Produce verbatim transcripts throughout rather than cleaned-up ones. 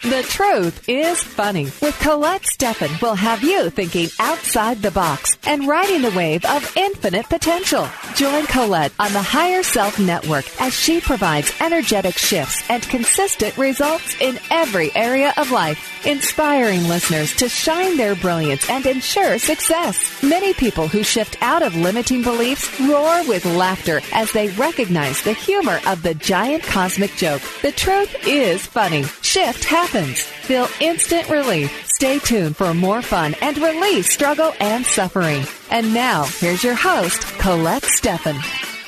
The Truth is Funny with Colette Steffen will have you thinking outside the box and riding the wave of infinite potential. Join Colette on the Higher Self Network as she provides energetic shifts and consistent results in every area of life, inspiring listeners to shine their brilliance and ensure success. Many people who shift out of limiting beliefs roar with laughter as they recognize the humor of the giant cosmic joke. The truth is funny. Shift happens. Feel instant relief. Stay tuned for more fun and release struggle and suffering. And now, here's your host, Colette Steffen.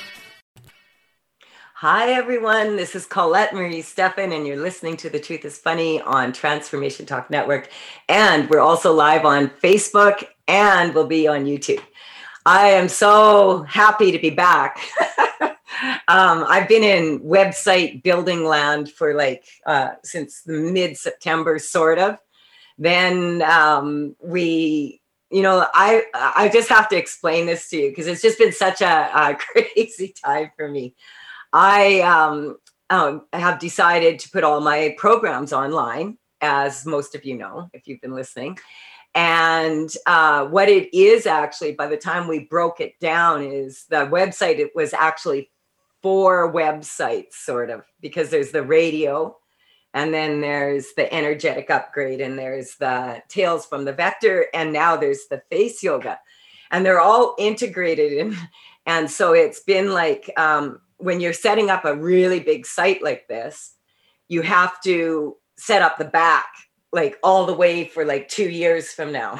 Hi, everyone. This is Colette Marie Steffen, and you're listening to The Truth is Funny on Transformation Talk Network. And we're also live on Facebook, and we'll be on YouTube. I am so happy to be back. Um, I've been in website building land for like uh, since mid-September, sort of. Then um, we, you know, I I just have to explain this to you because it's just been such a, a crazy time for me. I um, um, have decided to put all my programs online, as most of you know, if you've been listening. And uh, what it is actually, by the time we broke it down, is the website, it was actually four websites, sort of, because there's the radio, and then there's the energetic upgrade, and there's the Tales from the Vector, and now there's the face yoga, and they're all integrated in. And so it's been like um, when you're setting up a really big site like this, you have to set up the back like all the way for like two years from now.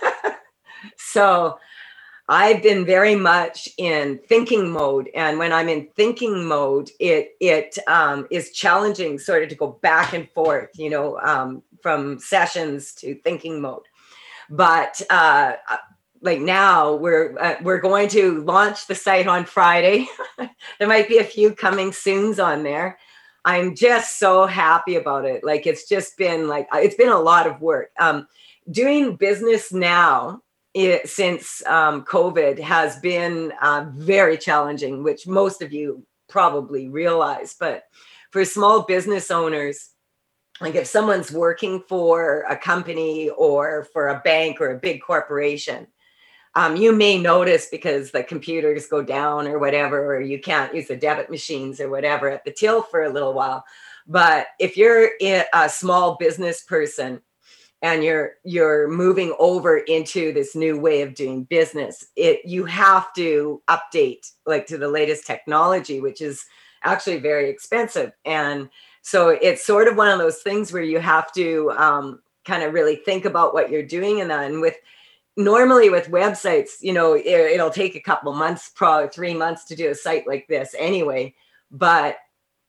So I've been very much in thinking mode. And when I'm in thinking mode, it it um, is challenging sort of to go back and forth, you know, um, from sessions to thinking mode. But uh, like now we're uh, we're going to launch the site on Friday. There might be a few coming soons on there. I'm just so happy about it. Like, it's just been like, it's been a lot of work. Um, doing business now, It, since um, COVID has been uh, very challenging, which most of you probably realize. But for small business owners, like if someone's working for a company or for a bank or a big corporation, um, you may notice because the computers go down or whatever, or you can't use the debit machines or whatever at the till for a little while. But if you're a small business person, and you're you're moving over into this new way of doing business, it you have to update like to the latest technology, which is actually very expensive. And so it's sort of one of those things where you have to um, kind of really think about what you're doing. And then with normally with websites, you know, it, it'll take a couple of months, probably three months to do a site like this anyway. But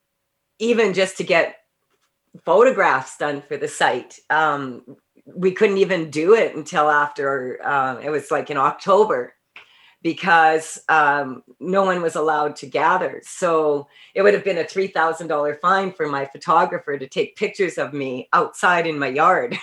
even just to get photographs done for the site, um, we couldn't even do it until after uh, it was like in October, because um, no one was allowed to gather. So it would have been a three thousand dollars fine for my photographer to take pictures of me outside in my yard.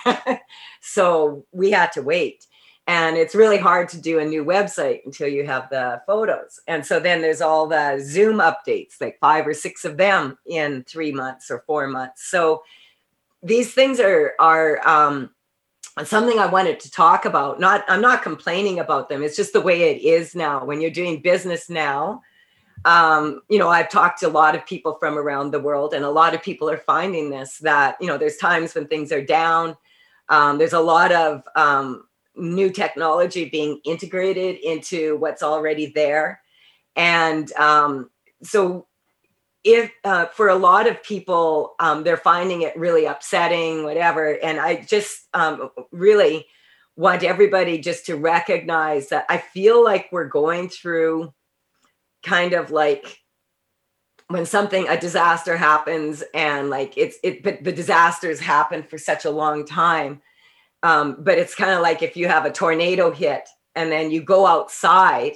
So we had to wait. And it's really hard to do a new website until you have the photos. And so then there's all the Zoom updates, like five or six of them in three months or four months. So these things are, are um, something I wanted to talk about. Not, I'm not complaining about them. It's just the way it is now. When you're doing business now, um, you know, I've talked to a lot of people from around the world, and a lot of people are finding this, that, you know, there's times when things are down. Um, there's a lot of, um, new technology being integrated into what's already there. And um, so if uh, for a lot of people, um, they're finding it really upsetting, whatever. And I just um, really want everybody just to recognize that I feel like we're going through kind of like when something, a disaster happens, and like it's, it, but the disasters happen for such a long time. Um, but it's kind of like if you have a tornado hit and then you go outside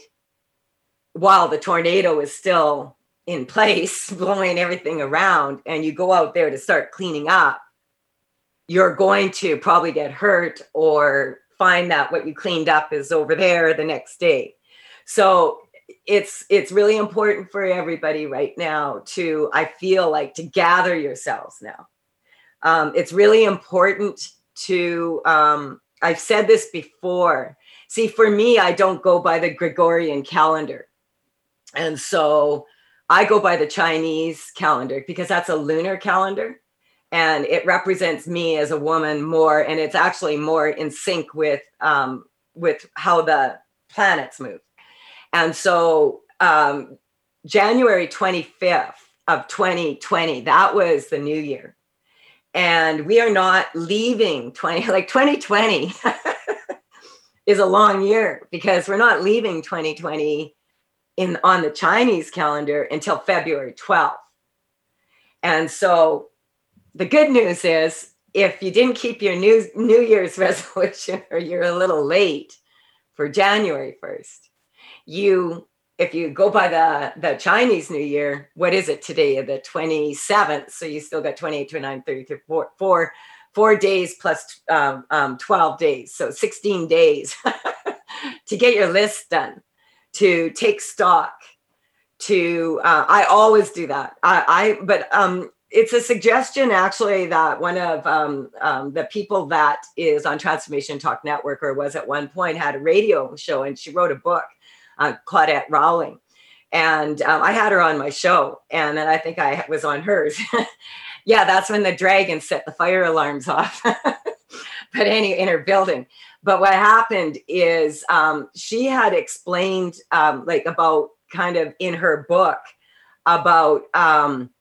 while the tornado is still in place, blowing everything around, and you go out there to start cleaning up, you're going to probably get hurt or find that what you cleaned up is over there the next day. So it's it's really important for everybody right now to, I feel like, to gather yourselves now. Um, it's really important to, um, I've said this before. See, for me, I don't go by the Gregorian calendar. And so I go by the Chinese calendar because that's a lunar calendar. And it represents me as a woman more, and it's actually more in sync with um, with how the planets move. And so um, January twenty-fifth of twenty twenty, that was the new year. And we are not leaving twenty, like twenty twenty is a long year because we're not leaving twenty twenty in on the Chinese calendar until February twelfth. And so the good news is if you didn't keep your new, New Year's resolution or you're a little late for January first, you, if you go by the, the Chinese New Year, what is it today? The twenty-seventh. So you still got twenty-eight, twenty-nine, thirty, thirty-four, four, four days plus um, um, twelve days. So sixteen days to get your list done, to take stock, to, uh, I always do that. I, I but um, it's a suggestion actually that one of um, um, the people that is on Transformation Talk Network, or was at one point, had a radio show, and she wrote a book, uh, Claudette Rowling. And um, I had her on my show, and then I think I was on hers. Yeah, that's when the dragon set the fire alarms off. But anyway, in her building. But what happened is um, she had explained um, like about kind of in her book about um,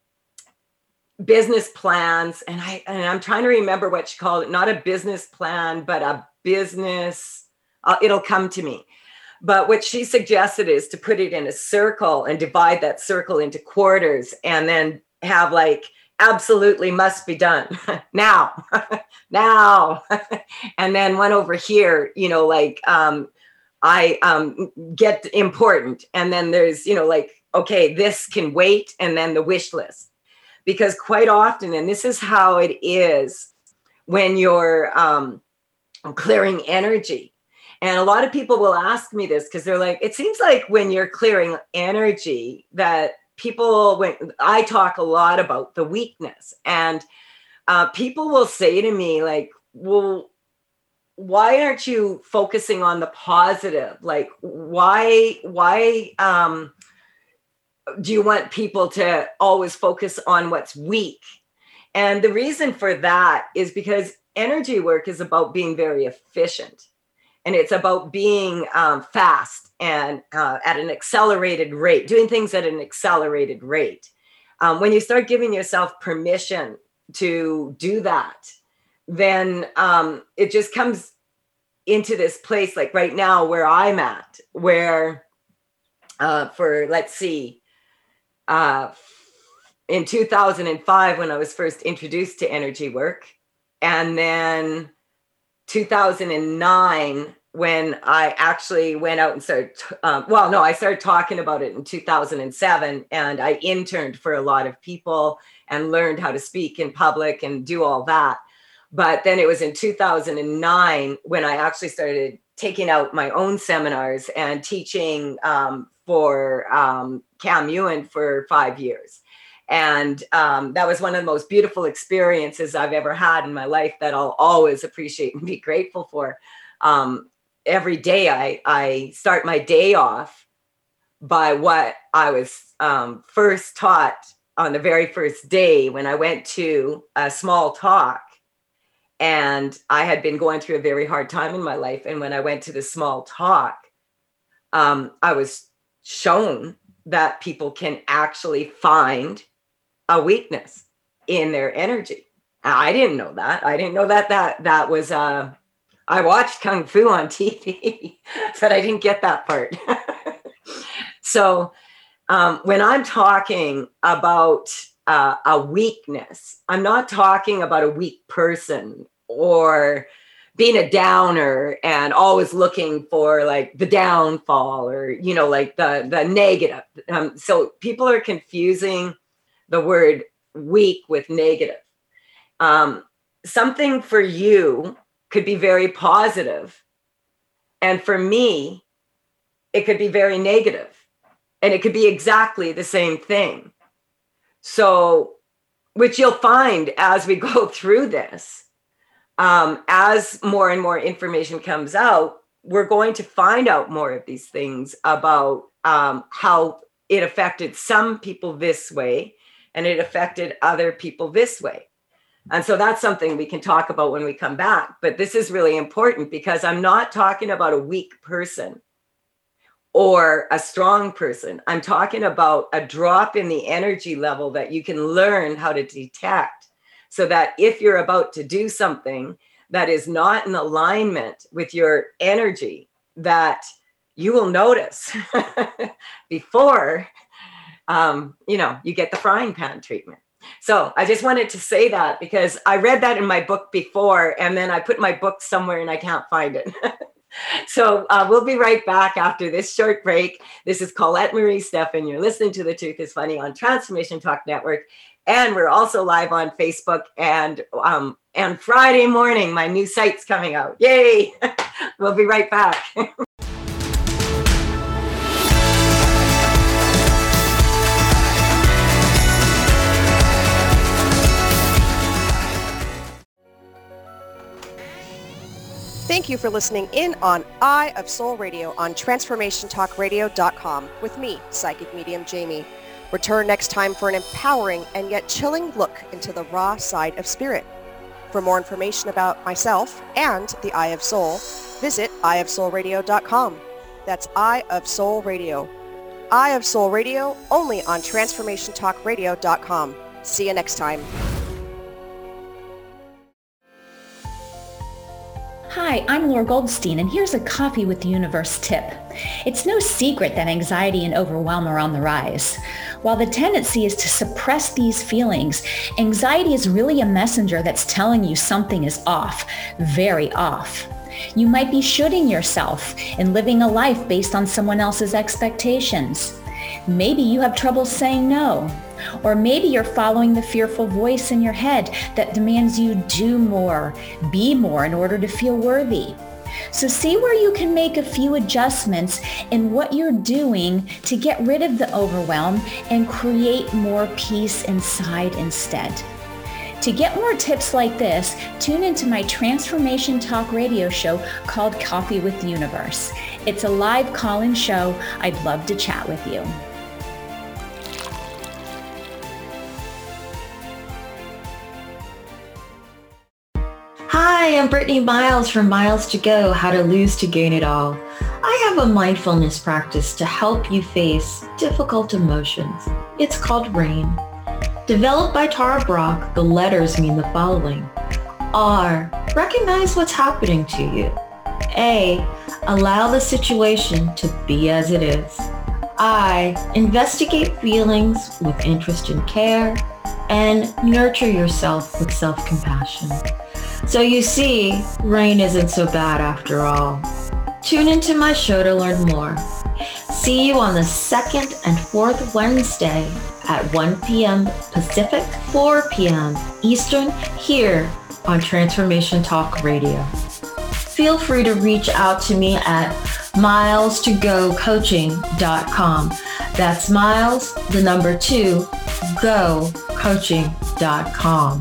business plans. And, I, and I'm trying to remember what she called it. Not a business plan, but a business, uh, it'll come to me. But what she suggested is to put it in a circle and divide that circle into quarters, and then have like, absolutely must be done now, now. And then one over here, you know, like um, I um, get important. And then there's, you know, like, okay, this can wait. And then the wish list. Because quite often, and this is how it is when you're um, clearing energy. And a lot of people will ask me this because they're like, it seems like when you're clearing energy that people, when I talk a lot about the weakness, and uh, people will say to me like, well, why aren't you focusing on the positive? Like, why, why um, do you want people to always focus on what's weak? And the reason for that is because energy work is about being very efficient. And it's about being um, fast and uh, at an accelerated rate, doing things at an accelerated rate. Um, when you start giving yourself permission to do that, then um, it just comes into this place like right now where I'm at, where uh, for, let's see, uh, in two thousand five, when I was first introduced to energy work, and then two thousand nine, when I actually went out and started, um, well, no, I started talking about it in two thousand seven, and I interned for a lot of people and learned how to speak in public and do all that. But then it was in two thousand nine when I actually started taking out my own seminars and teaching um, for um, Cam Ewan for five years. And um, that was one of the most beautiful experiences I've ever had in my life that I'll always appreciate and be grateful for. Um, every day I, I start my day off by what I was um, first taught on the very first day when I went to a small talk. And I had been going through a very hard time in my life. And when I went to the small talk, um, I was shown that people can actually find a weakness in their energy. I didn't know that. I didn't know that that that was, uh, I watched Kung Fu on T V, but I didn't get that part. So um, when I'm talking about uh, a weakness, I'm not talking about a weak person or being a downer and always looking for like the downfall or, you know, like the, the negative. Um, so people are confusing the word weak with negative. Um, something for you could be very positive, and for me, it could be very negative, and it could be exactly the same thing. So which you'll find as we go through this, um, as more and more information comes out, we're going to find out more of these things about um, how it affected some people this way and it affected other people this way. And so that's something we can talk about when we come back. But this is really important because I'm not talking about a weak person or a strong person. I'm talking about a drop in the energy level that you can learn how to detect, so that if you're about to do something that is not in alignment with your energy, that you will notice before, um, you know, you get the frying pan treatment. So I just wanted to say that because I read that in my book before, and then I put my book somewhere and I can't find it. So uh, we'll be right back after this short break. This is Colette Marie Stephan. You're listening to The Truth is Funny on Transformation Talk Network. And we're also live on Facebook. And um, and Friday morning, my new site's coming out. Yay! We'll be right back. Thank you for listening in on Eye of Soul Radio on transformation talk radio dot com with me, Psychic Medium Jamie. Return next time for an empowering and yet chilling look into the raw side of spirit. For more information about myself and the Eye of Soul, visit eye of soul radio dot com. That's Eye of Soul Radio. Eye of Soul Radio only on transformation talk radio dot com. See you next time. Hi, I'm Laura Goldstein, and here's a Coffee with the Universe tip. It's no secret that anxiety and overwhelm are on the rise. While the tendency is to suppress these feelings, anxiety is really a messenger that's telling you something is off, very off. You might be shooting yourself and living a life based on someone else's expectations. Maybe you have trouble saying no. Or maybe you're following the fearful voice in your head that demands you do more, be more in order to feel worthy. So see where you can make a few adjustments in what you're doing to get rid of the overwhelm and create more peace inside instead. To get more tips like this, tune into my Transformation Talk radio show called Coffee with the Universe. It's a live call-in show. I'd love to chat with you. Hi, I'm Brittany Miles from Miles to Go, How to Lose to Gain It All. I have a mindfulness practice to help you face difficult emotions. It's called RAIN. Developed by Tara Brach, the letters mean the following. R, recognize what's happening to you. A, allow the situation to be as it is. I, investigate feelings with interest and care, and nurture yourself with self-compassion. So you see, rain isn't so bad after all. Tune into my show to learn more. See you on the second and fourth Wednesday at one p.m. Pacific, four p.m. Eastern, here on Transformation Talk Radio. Feel free to reach out to me at miles to go coaching dot com. That's miles, the number two, go coaching dot com.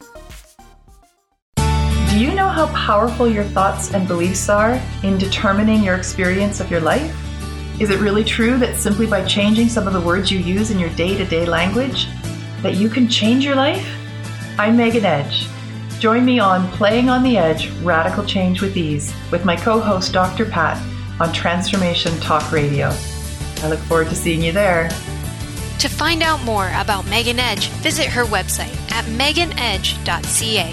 Do you know how powerful your thoughts and beliefs are in determining your experience of your life? Is it really true that simply by changing some of the words you use in your day-to-day language, that you can change your life? I'm Megan Edge. Join me on Playing on the Edge, Radical Change with Ease, with my co-host Doctor Pat on Transformation Talk Radio. I look forward to seeing you there. To find out more about Megan Edge, visit her website at megan edge dot c a.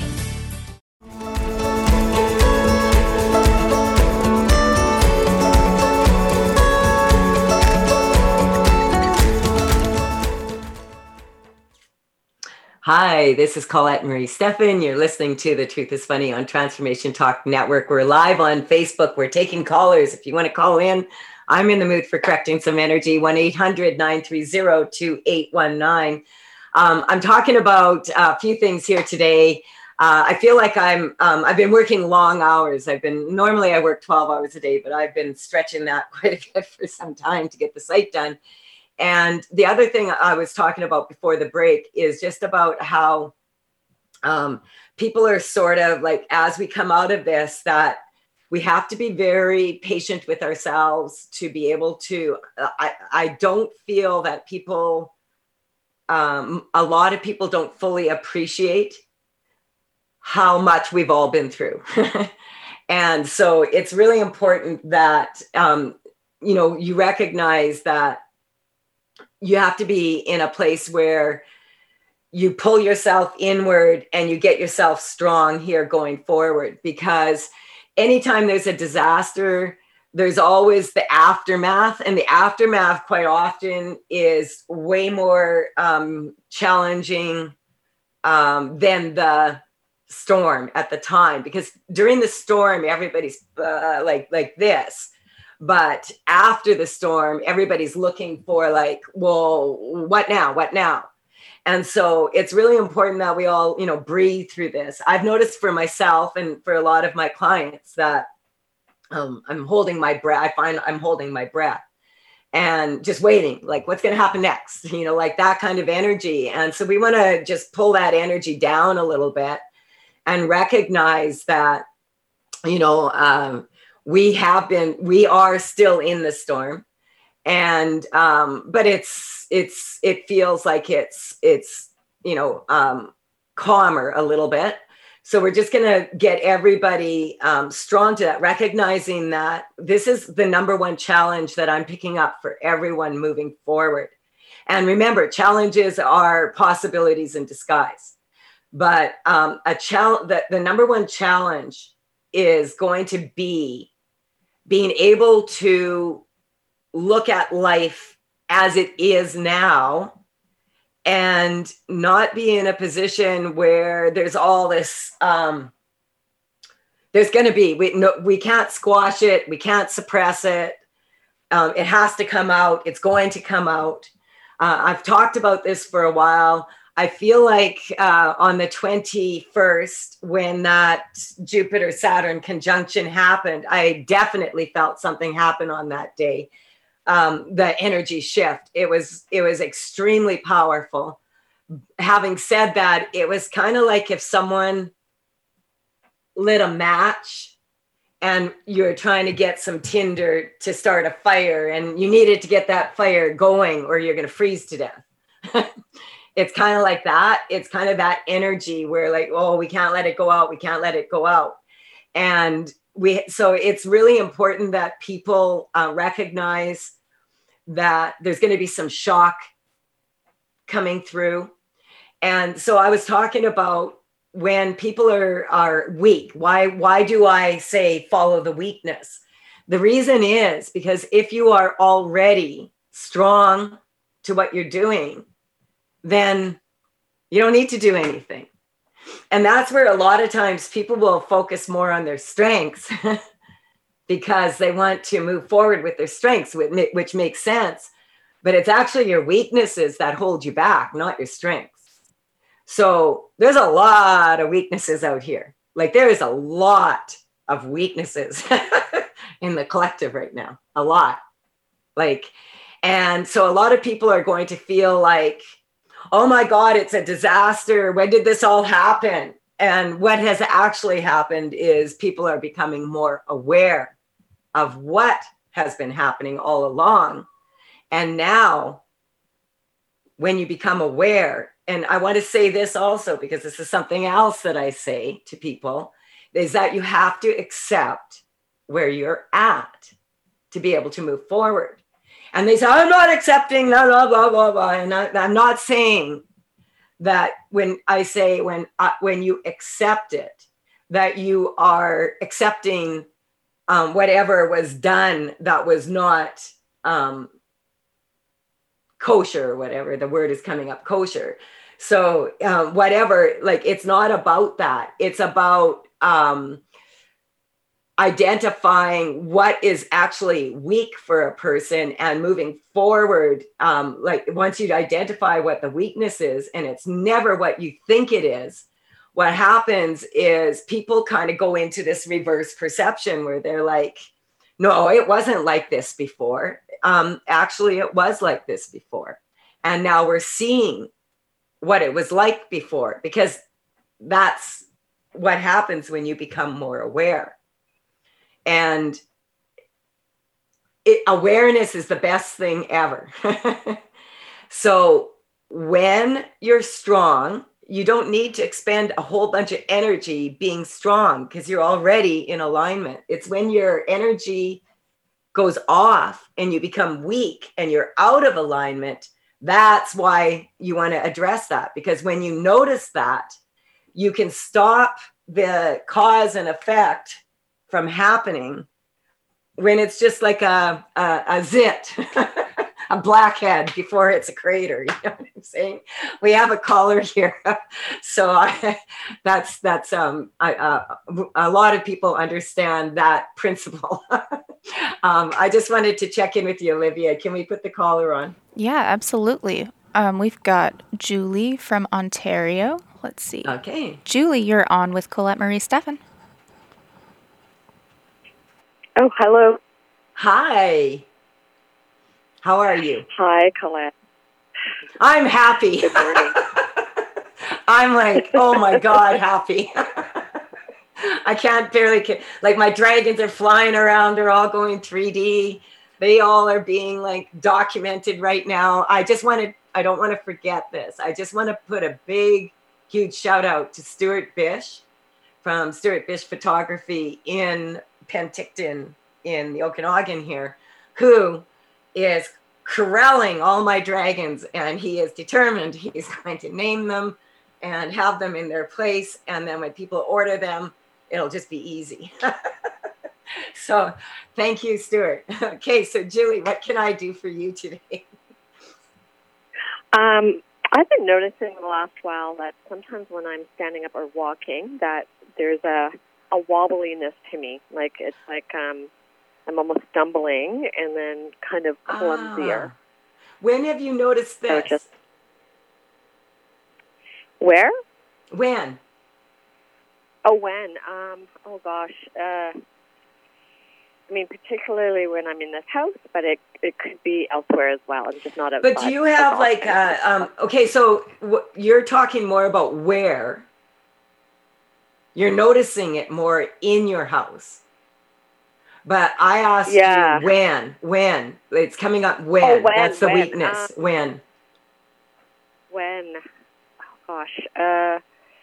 Hi, this is Colette Marie Stephan. You're listening to The Truth is Funny on Transformation Talk Network. We're live on Facebook. We're taking callers. If you want to call in, I'm in the mood for correcting some energy. one eight hundred nine three zero two eight one nine. Um, I'm talking about a few things here today. Uh, I feel like I'm, um, I've been working long hours. I've been, normally I work twelve hours a day, but I've been stretching that quite a bit for some time to get the site done. And the other thing I was talking about before the break is just about how um, people are sort of like, as we come out of this, that we have to be very patient with ourselves to be able to, uh, I, I don't feel that people, um, a lot of people don't fully appreciate how much we've all been through. And so it's really important that, um, you know, you recognize that you have to be in a place where you pull yourself inward and you get yourself strong here going forward, because anytime there's a disaster, there's always the aftermath, and the aftermath quite often is way more um, challenging um, than the storm at the time, because during the storm, everybody's uh, like, like this. But after the storm, everybody's looking for like, well, what now? What now? And so it's really important that we all, you know, breathe through this. I've noticed for myself and for a lot of my clients that um, I'm holding my breath. I find I'm holding my breath and just waiting, like what's going to happen next, you know, like that kind of energy. And so we want to just pull that energy down a little bit and recognize that, you know, um, we have been, we are still in the storm. And, um, but it's, it's, it feels like it's, it's, you know, um, calmer a little bit. So we're just going to get everybody um, strong to that, recognizing that this is the number one challenge that I'm picking up for everyone moving forward. And remember, challenges are possibilities in disguise, but um, a challenge, the, the number one challenge is going to be being able to look at life as it is now and not be in a position where there's all this, um, there's going to be, we, no, we can't squash it. We can't suppress it. Um, it has to come out. It's going to come out. Uh, I've talked about this for a while. I feel like uh, on the twenty-first, when that Jupiter-Saturn conjunction happened, I definitely felt something happen on that day. Um, the energy shift. It was, it was extremely powerful. Having said that, it was kind of like if someone lit a match and you're trying to get some tinder to start a fire, and you needed to get that fire going or you're going to freeze to death. It's kind of like that. It's kind of that energy where like, oh, we can't let it go out. We can't let it go out. And we, so it's really important that people uh, recognize that there's going to be some shock coming through. And so I was talking about when people are, are weak, why, why do I say follow the weakness? The reason is because if you are already strong to what you're doing, then you don't need to do anything. And that's where a lot of times people will focus more on their strengths because they want to move forward with their strengths, which makes sense. But it's actually your weaknesses that hold you back, not your strengths. So there's a lot of weaknesses out here. Like there is a lot of weaknesses in the collective right now, a lot. Like, and so a lot of people are going to feel like, oh my God, it's a disaster. When did this all happen? And what has actually happened is people are becoming more aware of what has been happening all along. And now when you become aware, and I want to say this also, because this is something else that I say to people, is that you have to accept where you're at to be able to move forward. And they say, I'm not accepting, blah, blah, blah, blah, blah. And I, I'm not saying that when I say when uh, when you accept it, that you are accepting um, whatever was done that was not um, kosher, or whatever the word is coming up, kosher. So um, whatever, like, it's not about that. It's about um, identifying what is actually weak for a person and moving forward. Um, like once you identify what the weakness is, and it's never what you think it is, what happens is people kind of go into this reverse perception where they're like, no, it wasn't like this before. um, actually it was like this before. And now we're seeing what it was like before, because that's what happens when you become more aware. And it, awareness is the best thing ever. So when you're strong, you don't need to expend a whole bunch of energy being strong, because you're already in alignment. It's when your energy goes off and you become weak and you're out of alignment. That's why you want to address that, because when you notice that, you can stop the cause and effect from happening when it's just like a, a, a zit, a blackhead before it's a crater. You know what I'm saying? We have a caller here. So I, that's, that's um, I, uh, a lot of people understand that principle. um, I just wanted to check in with you, Olivia. Can we put the caller on? Yeah, absolutely. Um, we've got Julie from Ontario. Let's see. Okay. Julie, you're on with Colette Marie Steffen. Oh, hello. Hi. How are you? Hi, Colette. I'm happy. Good morning. I'm like, oh my God, happy. I can't barely, like my dragons are flying around. They're all going three D. They all are being like documented right now. I just wanted, I don't want to forget this. I just want to put a big, huge shout out to Stuart Bish from Stuart Bish Photography in Penticton in the Okanagan here, who is corralling all my dragons, and he is determined he's going to name them and have them in their place. And then when people order them, it'll just be easy. So thank you, Stuart. Okay, so Julie, what can I do for you today? Um, I've been noticing in the last while that sometimes when I'm standing up or walking, that there's a, a wobbliness to me. Like it's like um, I'm almost stumbling and then kind of clumsier. Ah. When have you noticed this? So just, where? When? Oh, when? Um, oh, gosh. Uh, I mean, particularly when I'm in this house, but it it could be elsewhere as well. I'm just not outside. But do you have like, uh, um, okay, so w- you're talking more about where you're noticing it more in your house. But I asked yeah. you when, when it's coming up, when, oh, when that's the when, weakness, um, when. When, oh gosh, uh,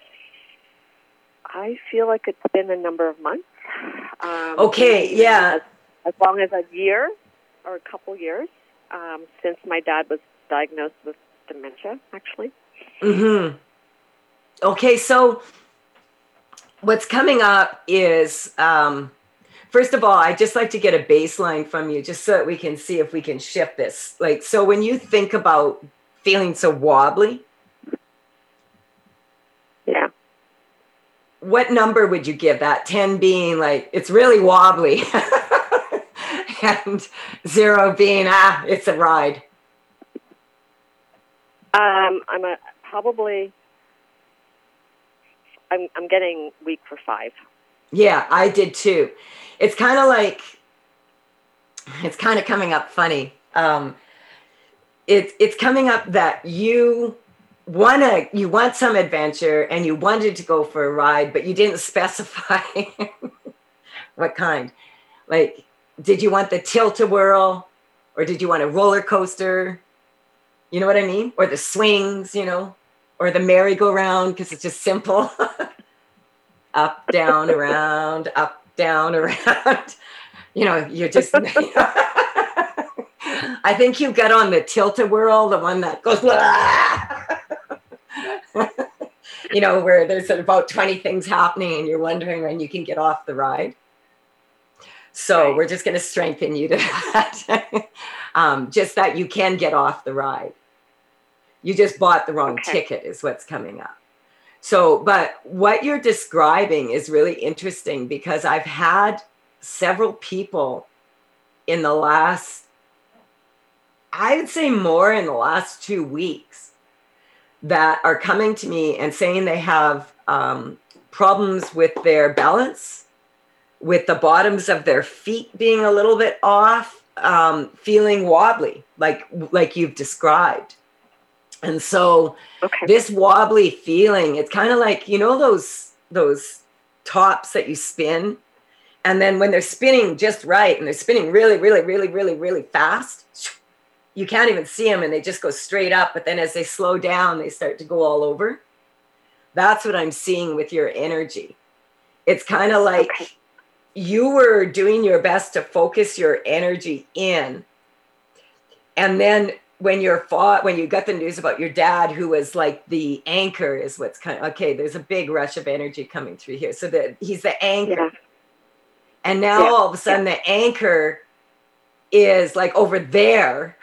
I feel like it's been a number of months. Um, okay, yeah. As, as long as a year or a couple years um, since my dad was diagnosed with dementia, actually. Mm-hmm. Okay, so what's coming up is, um, first of all, I'd just like to get a baseline from you just so that we can see if we can shift this. Like, so when you think about feeling so wobbly, yeah. What number would you give that? ten being like, it's really wobbly. And zero being, ah, it's a ride. Um, I'm a, probably, I'm, I'm getting weak for five. Yeah, I did too. It's kind of like, it's kind of coming up funny. Um, it's it's coming up that you wanna you want some adventure and you wanted to go for a ride, but you didn't specify what kind. Like, did you want the tilt-a-whirl, or did you want a roller coaster? You know what I mean? Or the swings, you know, or the merry-go-round, because it's just simple. Up, down, around, up, down, around. You know, you're just, I think you got on the tilt-a-whirl, the one that goes, you know, where there's about twenty things happening and you're wondering when you can get off the ride. So right. We're just going to strengthen you to that. um, just that you can get off the ride. You just bought the wrong okay. ticket is what's coming up. So, but what you're describing is really interesting, because I've had several people in the last, I would say more in the last two weeks, that are coming to me and saying they have um, problems with their balance, with the bottoms of their feet being a little bit off, um, feeling wobbly, like like you've described. And so okay. this wobbly feeling, it's kind of like, you know, those those tops that you spin, and then when they're spinning just right and they're spinning really, really, really, really, really fast, you can't even see them and they just go straight up. But then as they slow down, they start to go all over. That's what I'm seeing with your energy. It's kind of like okay. you were doing your best to focus your energy in. And then when you're fought, when you got the news about your dad, who was like the anchor, is what's kind of, okay, there's a big rush of energy coming through here. So that he's the anchor. Yeah. And now yeah. all of a sudden yeah. the anchor is like over there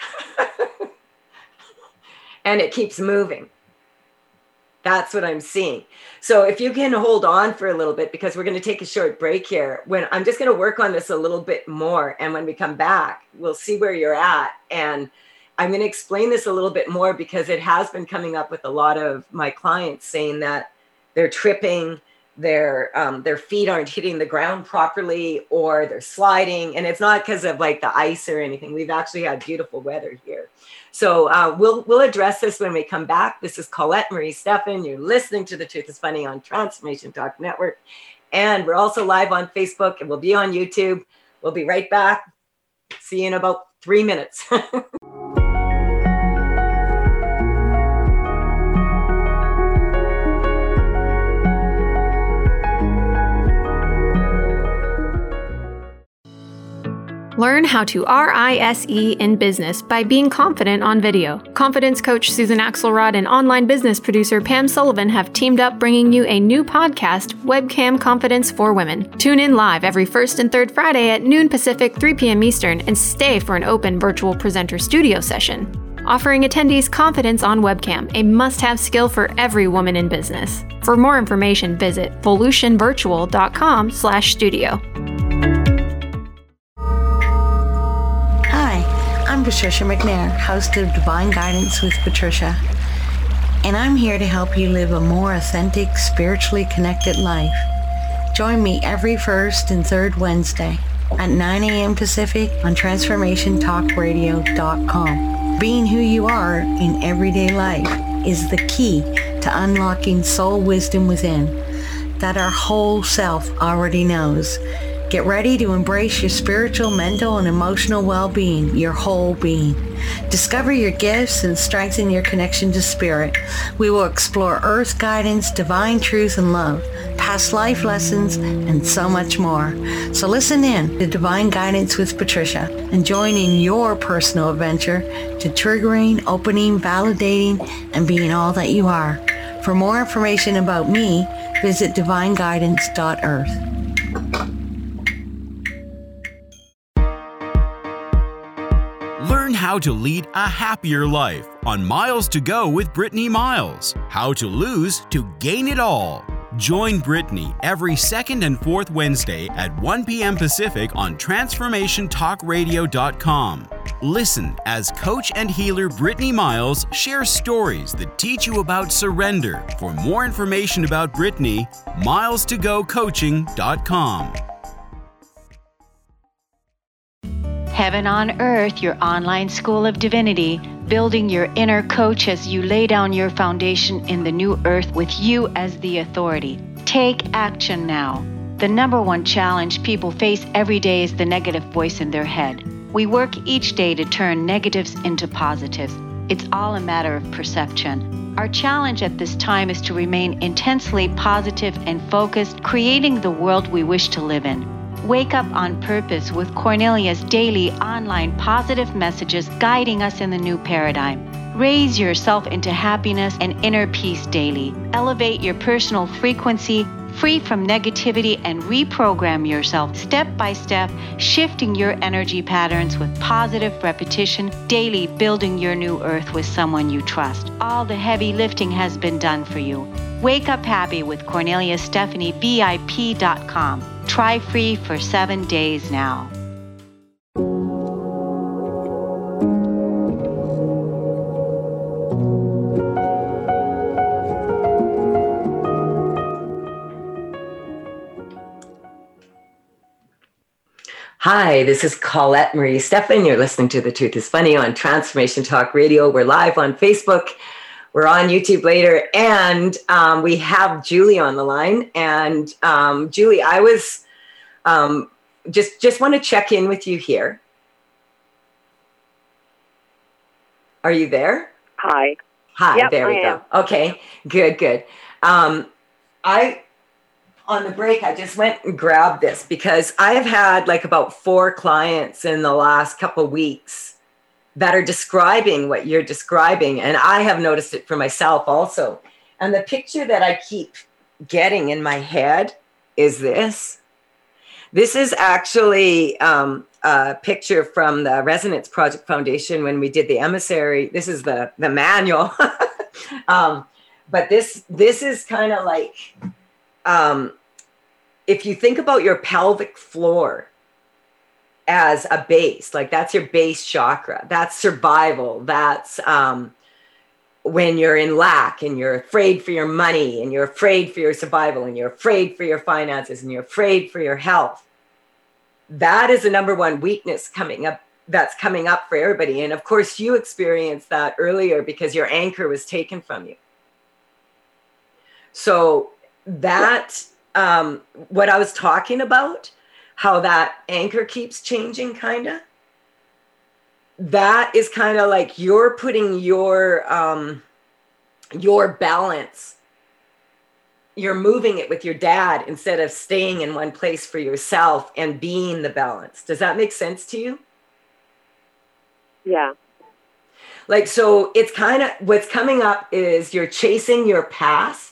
and it keeps moving. That's what I'm seeing. So if you can hold on for a little bit, because we're going to take a short break here, when I'm just going to work on this a little bit more. And when we come back, we'll see where you're at. And I'm going to explain this a little bit more because it has been coming up with a lot of my clients saying that they're tripping, their um, their feet aren't hitting the ground properly, or they're sliding. And it's not because of like the ice or anything. We've actually had beautiful weather here. So uh, we'll we'll address this when we come back. This is Colette Marie Steffen. You're listening to The Truth is Funny on Transformation Talk Network. And we're also live on Facebook and we'll be on YouTube. We'll be right back. See you in about three minutes. Learn how to R I S E in business by being confident on video. Confidence coach Susan Axelrod and online business producer Pam Sullivan have teamed up bringing you a new podcast, Webcam Confidence for Women. Tune in live every first and third Friday at noon Pacific, three p.m. Eastern, and stay for an open virtual presenter studio session. Offering attendees confidence on webcam, a must-have skill for every woman in business. For more information, visit volutionvirtual.com slash studio. I'm Patricia McNair, host of Divine Guidance with Patricia, and I'm here to help you live a more authentic, spiritually connected life. Join me every first and third Wednesday at nine a.m. Pacific on transformation talk radio dot com. Being who you are in everyday life is the key to unlocking soul wisdom within that our whole self already knows. Get ready to embrace your spiritual, mental, and emotional well-being, your whole being. Discover your gifts and strengthen your connection to spirit. We will explore earth guidance, divine truth and love, past life lessons, and so much more. So listen in to Divine Guidance with Patricia and join in your personal adventure to triggering, opening, validating, and being all that you are. For more information about me, visit divine guidance dot earth. Learn how to lead a happier life on Miles to Go with Brittany Miles. How to lose to gain it all. Join Brittany every second and fourth Wednesday at one p.m. Pacific on transformation talk radio dot com. Listen as coach and healer Brittany Miles shares stories that teach you about surrender. For more information about Brittany, miles to go coaching dot com. Heaven on Earth, your online school of divinity, building your inner coach as you lay down your foundation in the new earth with you as the authority. Take action now. The number one challenge people face every day is the negative voice in their head. We work each day to turn negatives into positives. It's all a matter of perception. Our challenge at this time is to remain intensely positive and focused, creating the world we wish to live in. Wake up on purpose with Cornelia's daily online positive messages guiding us in the new paradigm. Raise yourself into happiness and inner peace daily. Elevate your personal frequency, free from negativity, and reprogram yourself step by step, shifting your energy patterns with positive repetition, daily building your new earth with someone you trust. All the heavy lifting has been done for you. Wake up happy with Cornelia Stephanie V I P dot com. Try free for seven days now. Hi, this is Colette Marie Stephan. You're listening to The Truth is Funny on Transformation Talk Radio. We're live on Facebook. We're on YouTube later. And um, we have Julie on the line. And um, Julie, I was um, just, just want to check in with you here. Are you there? Hi. Hi, yep, there we I go. am. Okay, good, good. Um, I... On the break, I just went and grabbed this because I have had like about four clients in the last couple of weeks that are describing what you're describing. And I have noticed it for myself also. And the picture that I keep getting in my head is this. This is actually um, a picture from the Resonance Project Foundation when we did the emissary. This is the, the manual. um, but this, this is kind of like... Um, if you think about your pelvic floor as a base, like that's your base chakra, that's survival. That's um, when you're in lack and you're afraid for your money and you're afraid for your survival and you're afraid for your finances and you're afraid for your health. That is the number one weakness coming up. That's coming up for everybody. And of course you experienced that earlier because your anchor was taken from you. So that... Um, what I was talking about, how that anchor keeps changing, kind of, that is kind of like you're putting your, um, your balance, you're moving it with your dad instead of staying in one place for yourself and being the balance. Does that make sense to you? Yeah. Like, so it's kind of, what's coming up is you're chasing your past.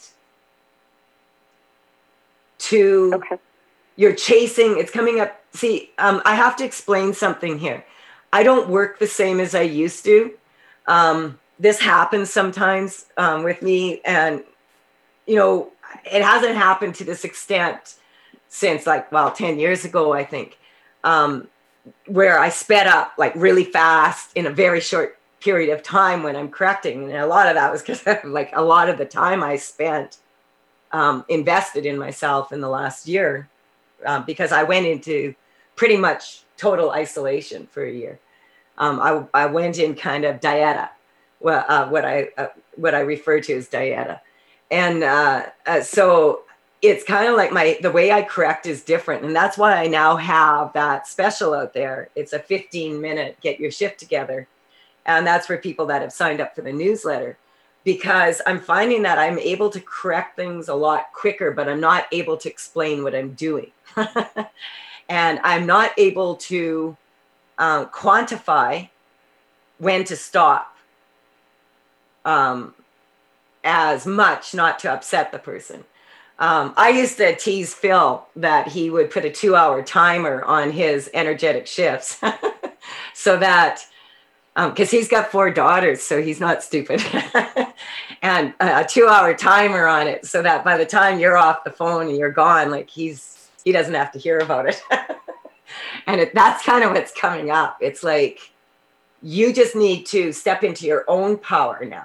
To okay. You're chasing, it's coming up. See, um, I have to explain something here. I don't work the same as I used to. Um, this happens sometimes um, with me. And, you know, it hasn't happened to this extent since like, well, ten years ago, I think, um, where I sped up like really fast in a very short period of time when I'm correcting. And a lot of that was because like a lot of the time I spent Um, invested in myself in the last year um, because I went into pretty much total isolation for a year. Um, I, I went in kind of dieta, well, uh, what I uh, what I refer to as dieta, and uh, uh, so it's kind of like my the way I correct is different, and that's why I now have that special out there. It's a fifteen minute get your shift together, and that's for people that have signed up for the newsletter. Because I'm finding that I'm able to correct things a lot quicker, but I'm not able to explain what I'm doing. And I'm not able to um, quantify when to stop um, as much, not to upset the person. Um, I used to tease Phil that he would put a two hour timer on his energetic shifts so that because um, he's got four daughters, so he's not stupid. And a two hour timer on it so that by the time you're off the phone and you're gone, like he's, he doesn't have to hear about it. And it, that's kind of what's coming up. It's like, you just need to step into your own power now.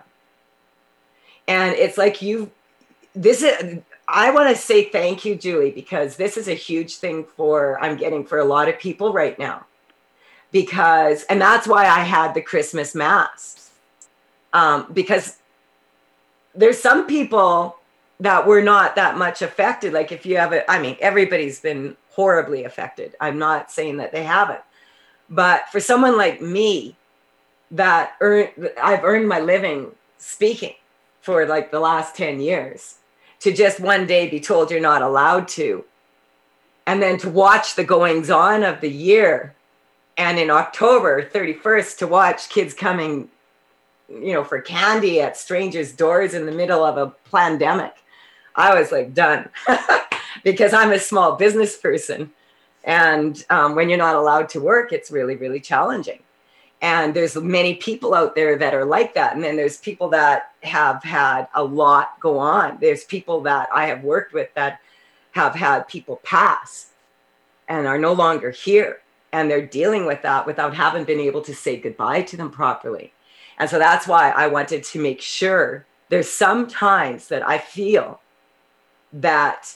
And it's like you, this is, I want to say thank you, Julie, because this is a huge thing for, I'm getting for a lot of people right now. Because, and that's why I had the Christmas Mass. Um, because there's some people that were not that much affected. Like if you have a, I mean, everybody's been horribly affected. I'm not saying that they haven't. But for someone like me, that earn, I've earned my living speaking for like the last ten years, to just one day be told you're not allowed to. And then to watch the goings on of the year. And in October thirty-first, to watch kids coming, you know, for candy at strangers' doors in the middle of a pandemic, I was like done because I'm a small business person. And um, when you're not allowed to work, it's really, really challenging. And there's many people out there that are like that. And then there's people that have had a lot go on. There's people that I have worked with that have had people pass and are no longer here. And they're dealing with that without having been able to say goodbye to them properly. And so that's why I wanted to make sure there's some times that I feel that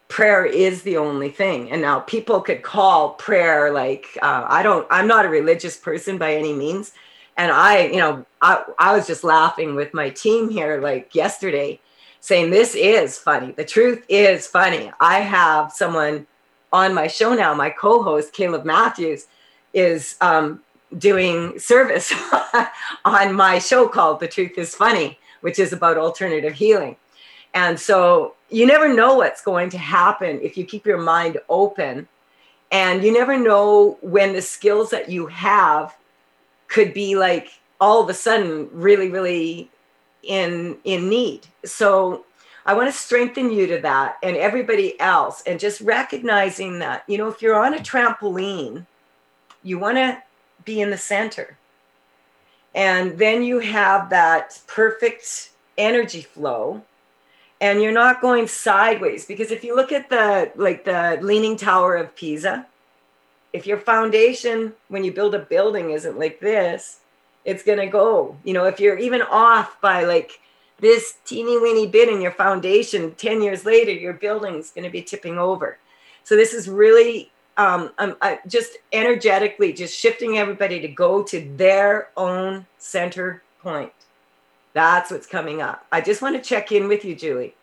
prayer is the only thing. And now people could call prayer like, uh, I don't, I'm not a religious person by any means. And I, you know, I, I was just laughing with my team here like yesterday saying, this is funny. The truth is funny. I have someone on my show now, my co-host, Caleb Matthews, is um, doing service on my show called The Truth is Funny, which is about alternative healing. And so you never know what's going to happen if you keep your mind open. And you never know when the skills that you have could be like all of a sudden really, really in, in need. So I want to strengthen you to that and everybody else, and just recognizing that, you know, if you're on a trampoline, you want to be in the center. And then you have that perfect energy flow. And you're not going sideways, because if you look at the, like the Leaning Tower of Pisa, if your foundation, when you build a building, isn't like this, it's going to go, you know, if you're even off by like this teeny weeny bit in your foundation, ten years later, your building's going to be tipping over. So this is really um, um, uh, just energetically just shifting everybody to go to their own center point. That's what's coming up. I just want to check in with you, Julie.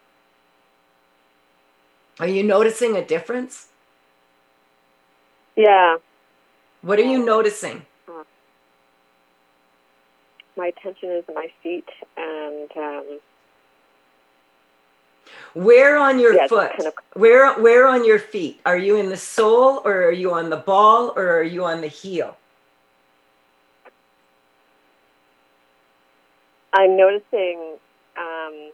Are you noticing a difference? Yeah. What are you noticing? Uh, my attention is in my feet, and um, where on your yeah, foot? Kind of, where where on your feet? Are you in the sole, or are you on the ball, or are you on the heel? I'm noticing um,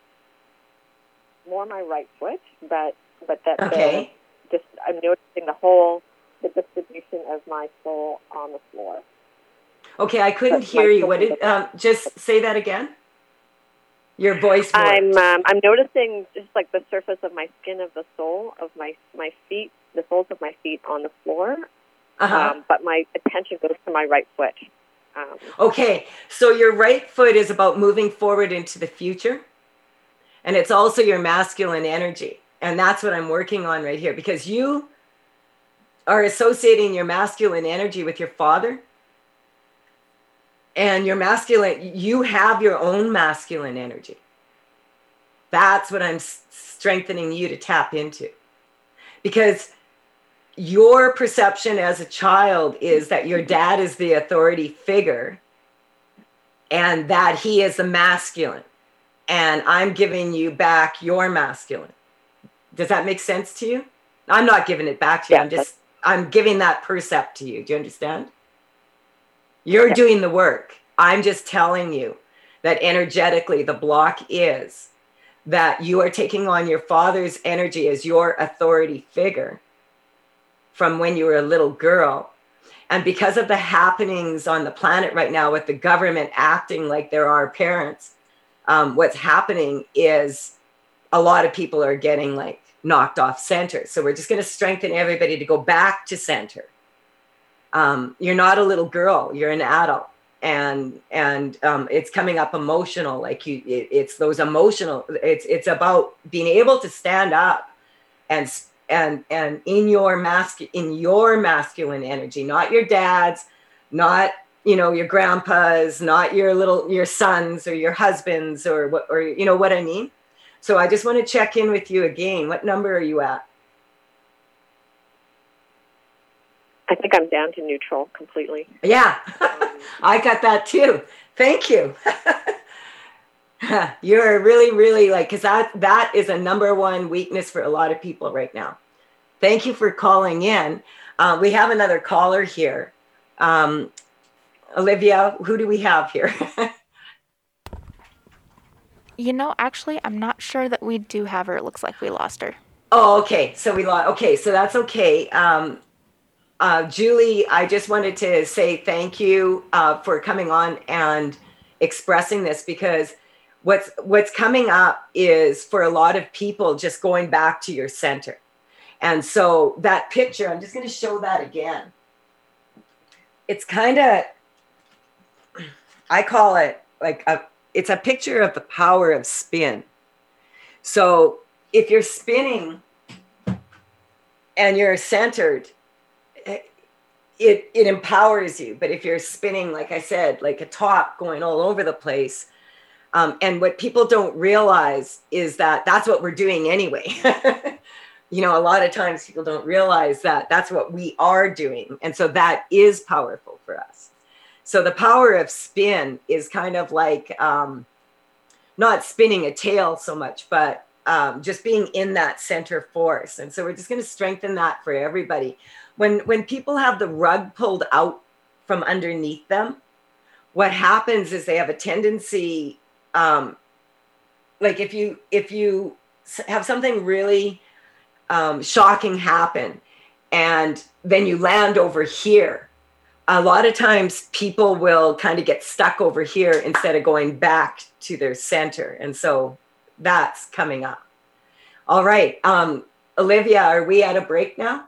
more my right foot, but but that okay. the, just I'm noticing the whole the distribution of my sole on the floor. Okay, I couldn't but hear you. What did um, just say that again? Your voice. I'm um, I'm noticing just like the surface of my skin of the sole of my my feet, the soles of my feet on the floor. Uh-huh. Um, but my attention goes to my right foot. Um, okay, so your right foot is about moving forward into the future, and it's also your masculine energy, and that's what I'm working on right here, because you are associating your masculine energy with your father, and your masculine, you have your own masculine energy. That's what I'm s- strengthening you to tap into, because your perception as a child is that your dad is the authority figure and that he is the masculine, and I'm giving you back your masculine. Does that make sense to you? I'm not giving it back to you. Yeah, I'm just, I'm giving that percept to you. Do you understand? You're yeah. doing the work. I'm just telling you that energetically the block is that you are taking on your father's energy as your authority figure from when you were a little girl. And because of the happenings on the planet right now with the government acting like they're our parents, um, what's happening is a lot of people are getting like knocked off center. So we're just going to strengthen everybody to go back to center. Um, you're not a little girl, you're an adult. And and um, it's coming up emotional, like you, it, it's those emotional, it's it's about being able to stand up and and and in your mascu- in your masculine energy, not your dad's, not you know your grandpa's, not your little your sons or your husbands or what or you know what I mean. So I just want to check in with you again. What number are you at? I think I'm down to neutral completely. Yeah, I got that too. Thank you. You're really, really like, because that, that is a number one weakness for a lot of people right now. Thank you for calling in. Uh, we have another caller here. Um, Olivia, who do we have here? You know, actually, I'm not sure that we do have her. It looks like we lost her. Oh, okay. So we lost. Okay, so that's okay. Um, Uh, Julie, I just wanted to say thank you uh, for coming on and expressing this, because what's what's coming up is for a lot of people just going back to your center. And so that picture, I'm just going to show that again. It's kind of, I call it like a, it's a picture of the power of spin. So if you're spinning and you're centered, it, it empowers you. But if you're spinning, like I said, like a top going all over the place, um, and what people don't realize is that that's what we're doing anyway. You know, a lot of times people don't realize that that's what we are doing. And so that is powerful for us. So the power of spin is kind of like, um, not spinning a tail so much, but um, just being in that center force. And so we're just going to strengthen that for everybody. When, when people have the rug pulled out from underneath them, what happens is they have a tendency, um, like if you, if you have something really um, shocking happen and then you land over here, a lot of times people will kind of get stuck over here instead of going back to their center. And so that's coming up. All right. Um, Olivia, are we at a break now?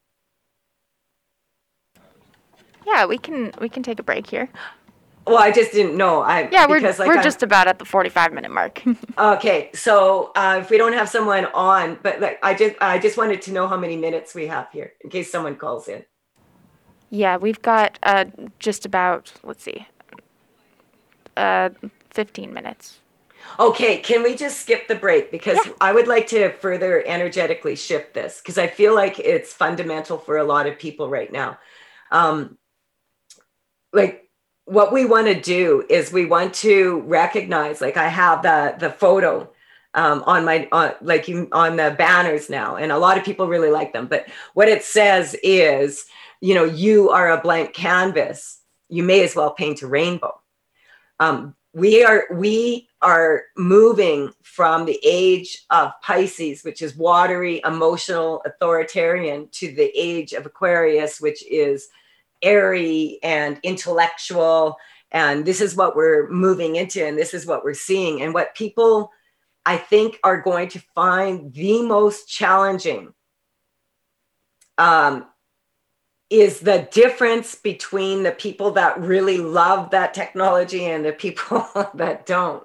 Yeah, we can we can take a break here. Well, I just didn't know. I Yeah, we're, because, like, we're I'm, just about at the forty-five minute mark. Okay. So uh, if we don't have someone on, but like, I just I just wanted to know how many minutes we have here in case someone calls in. Yeah, we've got uh, just about, let's see, uh, fifteen minutes. Okay, can we just skip the break? Because yeah. I would like to further energetically shift this because I feel like it's fundamental for a lot of people right now. Um, like what we want to do is we want to recognize, like I have the, the photo um, on my, on, like you, on the banners now, and a lot of people really like them. But what it says is, you know, you are a blank canvas. You may as well paint a rainbow. Um, we are we are moving from the age of Pisces, which is watery, emotional, authoritarian, to the age of Aquarius, which is airy and intellectual. And this is what we're moving into, and this is what we're seeing. And what people, I think, are going to find the most challenging um, is the difference between the people that really love that technology and the people that don't.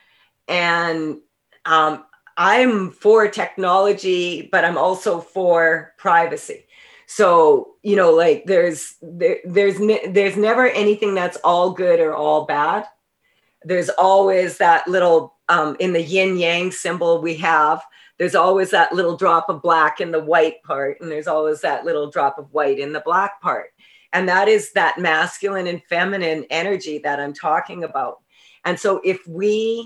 And um, I'm for technology, but I'm also for privacy. So, you know, like there's, there, there's, ne- there's never anything that's all good or all bad. There's always that little, um, in the yin yang symbol we have, there's always that little drop of black in the white part, and there's always that little drop of white in the black part. And that is that masculine and feminine energy that I'm talking about. And so if we,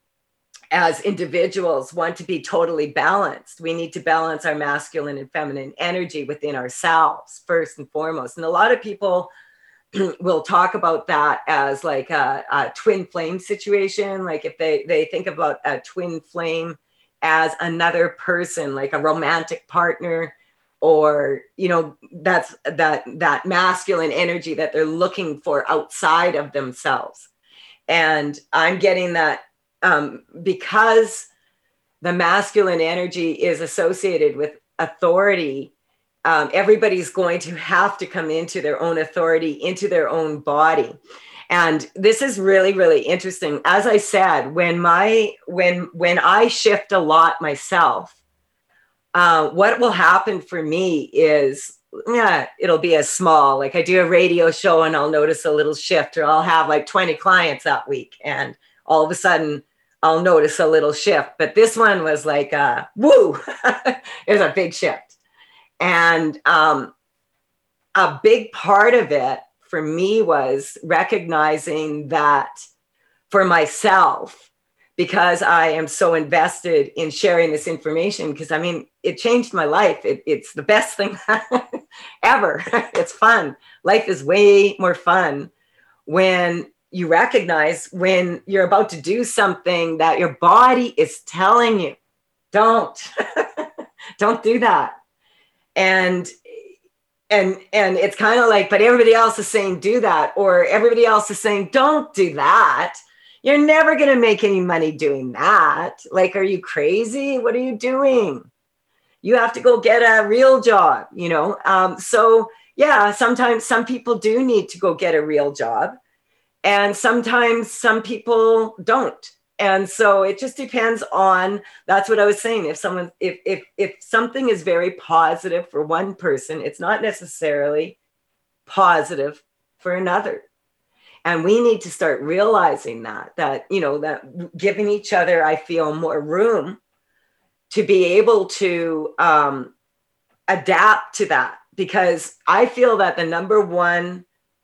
as individuals, want to be totally balanced, we need to balance our masculine and feminine energy within ourselves, first and foremost. And a lot of people will talk about that as like a, a twin flame situation. Like if they, they think about a twin flame as another person, like a romantic partner, or, you know, that's that, that masculine energy that they're looking for outside of themselves. And I'm getting that um, because the masculine energy is associated with authority. Um, everybody's going to have to come into their own authority, into their own body. And this is really, really interesting. As I said, when my when when I shift a lot myself, uh, what will happen for me is, yeah, it'll be as small. Like I do a radio show and I'll notice a little shift, or I'll have like twenty clients that week, and all of a sudden I'll notice a little shift. But this one was like, uh, woo, it was a big shift. And um, a big part of it for me was recognizing that for myself, because I am so invested in sharing this information, because I mean, it changed my life. It, it's the best thing ever. It's fun. Life is way more fun when you recognize when you're about to do something that your body is telling you, don't, don't do that. And And and it's kind of like, but everybody else is saying do that, or everybody else is saying don't do that. You're never going to make any money doing that. Like, are you crazy? What are you doing? You have to go get a real job, you know? Um, so yeah, sometimes some people do need to go get a real job, and sometimes some people don't. And so it just depends on, that's what I was saying. If someone, if, if, if something is very positive for one person, it's not necessarily positive for another. And we need to start realizing that, that, you know, that giving each other, I feel, more room to be able to um, adapt to that. Because I feel that the number one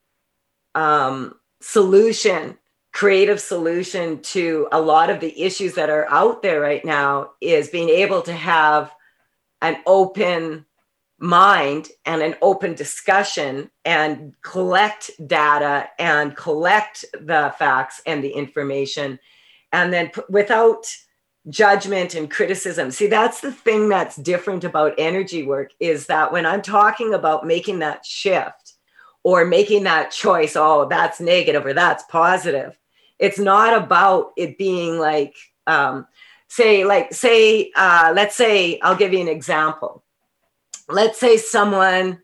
um, solution, creative solution to a lot of the issues that are out there right now is being able to have an open mind and an open discussion and collect data and collect the facts and the information, and then p- without judgment and criticism. See, that's the thing that's different about energy work, is that when I'm talking about making that shift or making that choice, oh, that's negative or that's positive, it's not about it being like, um, say, like, say, uh, let's say, I'll give you an example. Let's say someone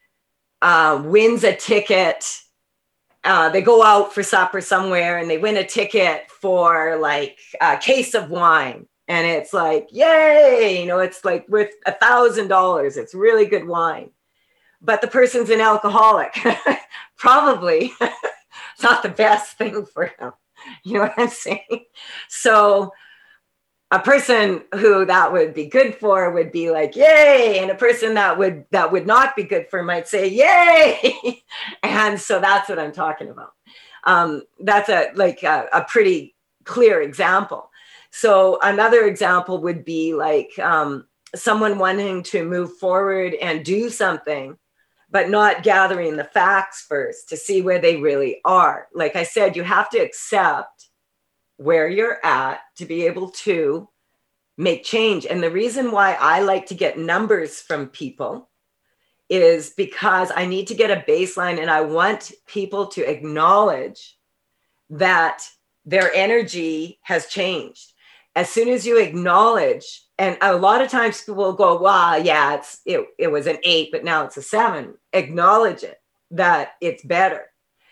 uh, wins a ticket. Uh, they go out for supper somewhere and they win a ticket for like a case of wine. And it's like, yay, you know, it's like worth a thousand dollars. It's really good wine. But the person's an alcoholic. Probably it's not the best thing for him. You know what I'm saying? So a person who that would be good for would be like, yay. And a person that would, that would not be good for might say, yay. And so that's what I'm talking about. Um, that's a, like a, a pretty clear example. So another example would be like um, someone wanting to move forward and do something, but not gathering the facts first to see where they really are. Like I said, you have to accept where you're at to be able to make change. And the reason why I like to get numbers from people is because I need to get a baseline, and I want people to acknowledge that their energy has changed. As soon as you acknowledge, and a lot of times people will go, wow, yeah, it's, it, it was an eight, but now it's a seven. Acknowledge it, that it's better.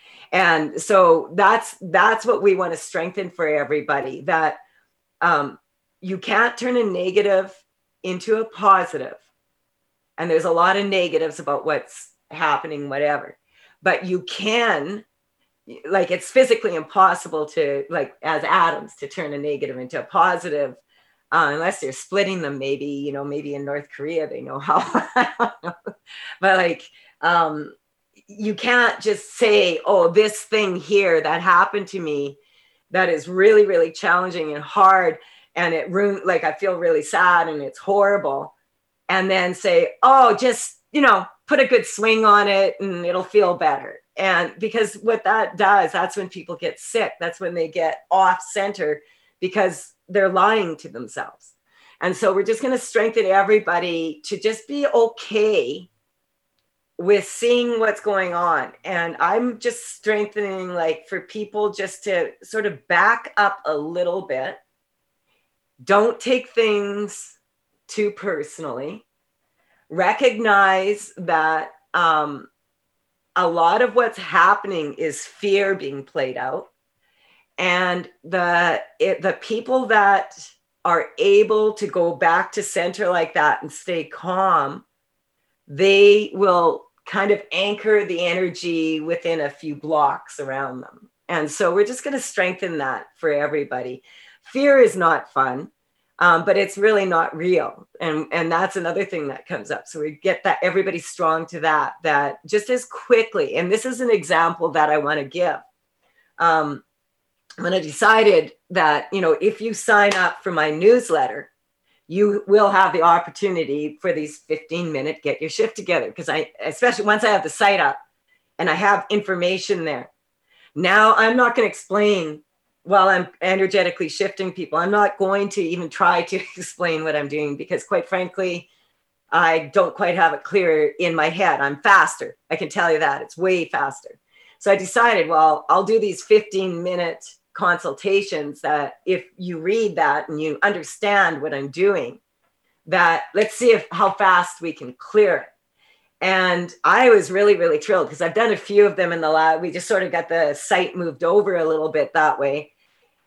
And so that's that's what we want to strengthen for everybody, that um, you can't turn a negative into a positive. And there's a lot of negatives about what's happening, whatever. But you can, like, it's physically impossible to, like, as atoms, to turn a negative into a positive, uh, unless they're splitting them, maybe, you know, maybe in North Korea, they know how. I don't know. But like, um, you can't just say, oh, this thing here that happened to me that is really, really challenging and hard, and it ruined, like, I feel really sad and it's horrible. And then say, oh, just, you know, put a good swing on it and it'll feel better. And because what that does, that's when people get sick. That's when they get off center, because they're lying to themselves. And so we're just going to strengthen everybody to just be okay with seeing what's going on. And I'm just strengthening, like, for people just to sort of back up a little bit. Don't take things too personally. Recognize that um, a lot of what's happening is fear being played out. And the it, the people that are able to go back to center like that and stay calm, they will kind of anchor the energy within a few blocks around them. And so we're just going to strengthen that for everybody. Fear is not fun, um, but it's really not real. And, and that's another thing that comes up. So we get that everybody strong to that, that just as quickly, and this is an example that I want to give. Um, when I decided that, you know, if you sign up for my newsletter, you will have the opportunity for these fifteen minute get your shift together. Because I, especially once I have the site up and I have information there, now I'm not going to explain while I'm energetically shifting people. I'm not going to even try to explain what I'm doing, because quite frankly, I don't quite have it clear in my head. I'm faster. I can tell you that. It's way faster. So I decided, well, I'll do these fifteen minute consultations that if you read that and you understand what I'm doing, that let's see if how fast we can clear it. And I was really, really thrilled, because I've done a few of them in the lab. We just sort of got the site moved over a little bit that way.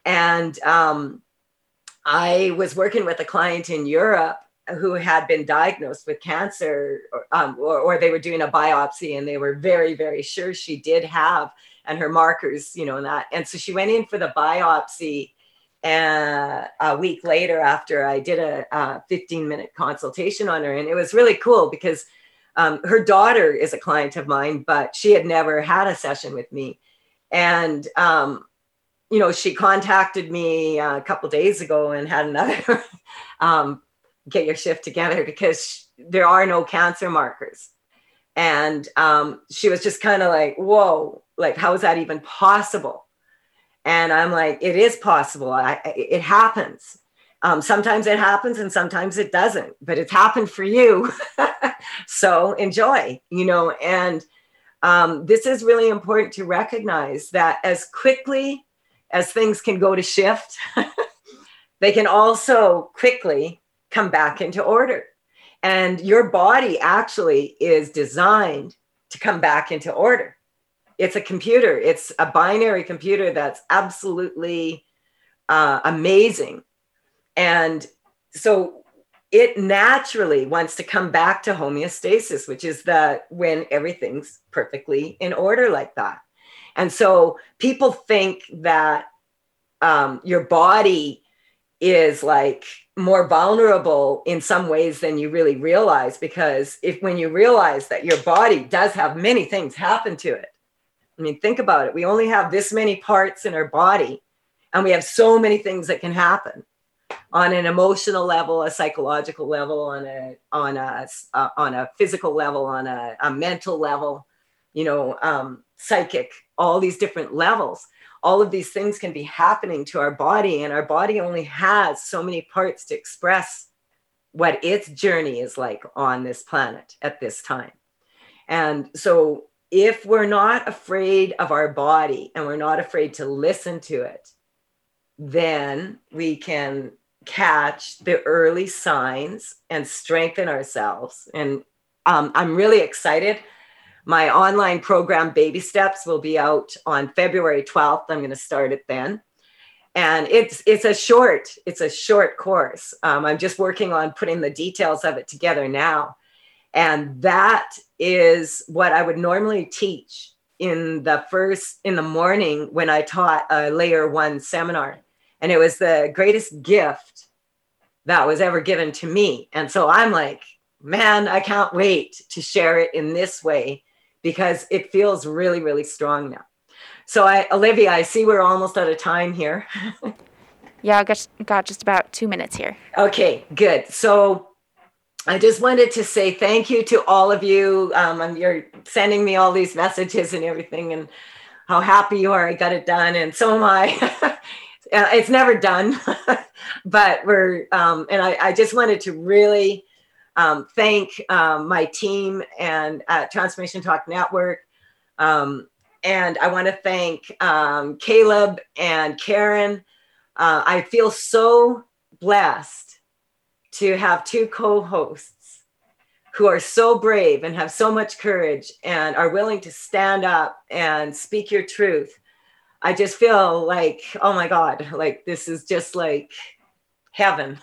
And um, I was working with a client in Europe who had been diagnosed with cancer, or, um, or, or they were doing a biopsy and they were very, very sure she did have, and her markers, you know, and that. And so she went in for the biopsy and a week later after I did a, a fifteen minute consultation on her. And it was really cool because um, her daughter is a client of mine, but she had never had a session with me. And, um, you know, she contacted me a couple days ago and had another um, get your shift together because there are no cancer markers. And um, she was just kind of like, whoa, like, how is that even possible? And I'm like, it is possible. I, it happens. Um, sometimes it happens and sometimes it doesn't, but it's happened for you. So enjoy, you know, and um, this is really important to recognize that as quickly as things can go to shift, they can also quickly come back into order. And your body actually is designed to come back into order. It's a computer. It's a binary computer that's absolutely uh, amazing. And so it naturally wants to come back to homeostasis, which is that when everything's perfectly in order like that. And so people think that um, your body is like more vulnerable in some ways than you really realize, because if when you realize that your body does have many things happen to it, I mean, think about it. We only have this many parts in our body, and we have so many things that can happen on an emotional level, a psychological level, on a on a uh, on a physical level, on a, a mental level, you know, um, psychic, all these different levels. All of these things can be happening to our body, and our body only has so many parts to express what its journey is like on this planet at this time. And so if we're not afraid of our body and we're not afraid to listen to it, then we can catch the early signs and strengthen ourselves. And um, I'm really excited. My online program, Baby Steps, will be out on February twelfth. I'm going to start it then. And it's it's a short, it's a short course. Um, I'm just working on putting the details of it together now. And that is what I would normally teach in the first, in the morning when I taught a layer one seminar. And it was the greatest gift that was ever given to me. And so I'm like, man, I can't wait to share it in this way, because it feels really, really strong now. So I, Olivia, I see we're almost out of time here. Yeah, I got, got just about two minutes here. Okay, good. So I just wanted to say thank you to all of you. Um, you're sending me all these messages and everything, and how happy you are I got it done. And so am I. It's never done, but we're, um, and I, I just wanted to really um, thank um, my team and at Transformation Talk Network. Um, and I want to thank um, Caleb and Karen. Uh, I feel so blessed to have two co-hosts who are so brave and have so much courage and are willing to stand up and speak your truth. I just feel like, oh my God, like this is just like heaven.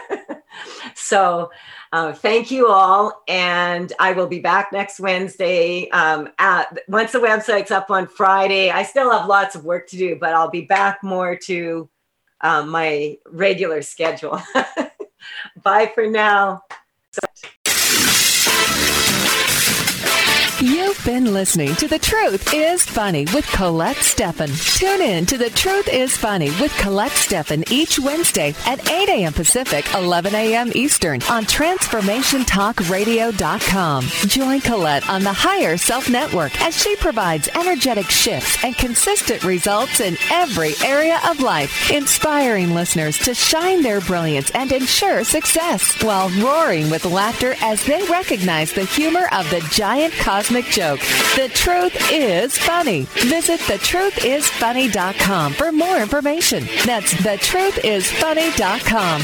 So uh, thank you all. And I will be back next Wednesday. Um, at, once the website's up on Friday, I still have lots of work to do, but I'll be back more to um, my regular schedule. Bye for now. You've been listening to The Truth is Funny with Colette Steffen. Tune in to The Truth is Funny with Colette Steffen each Wednesday at eight a.m. Pacific, eleven a.m. Eastern on transformation talk radio dot com. Join Colette on the Higher Self Network as she provides energetic shifts and consistent results in every area of life, inspiring listeners to shine their brilliance and ensure success while roaring with laughter as they recognize the humor of the giant cosmic joke. The Truth is Funny. Visit the truth is funny dot com for more information. That's the truth is funny dot com.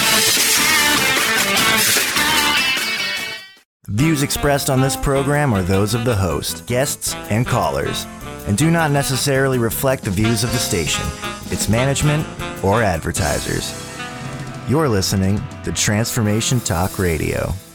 Views expressed on this program are those of the host, guests, and callers, and do not necessarily reflect the views of the station. its management, or advertisers. You're listening to Transformation Talk Radio.